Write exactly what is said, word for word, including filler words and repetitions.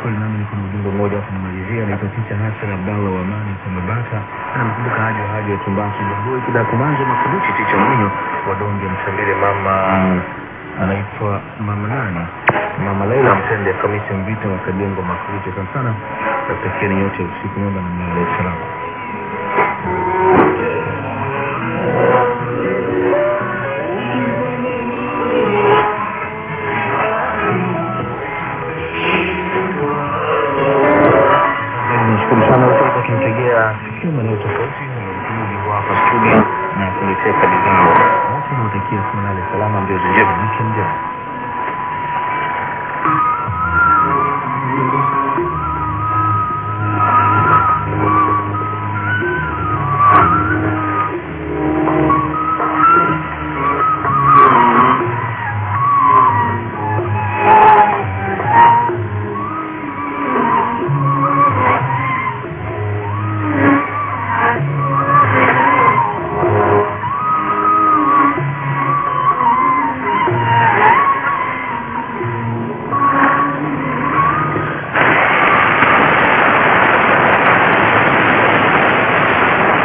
kweli nami niko na ujumbe mmoja hapa nimalizia na itatisha Hassan Abdallah wa Amani kwa Mabata. Anamkumbuka haja haja ya Tumbasi Jamboi kida kumanzo makuduki ticha mwinyo wadonge msambile mama anaitwa mama nani mama Laila Mtende Kamisi Mvita wa Kajengo makuduki sana sana. Natakieni yote usiku mwema na mnalo salamu. Kimtegea sikio maneno tofauti na mtumizi hapa studio na kuletea kadi zangu. Wote nawatakia sana salama ndio njema.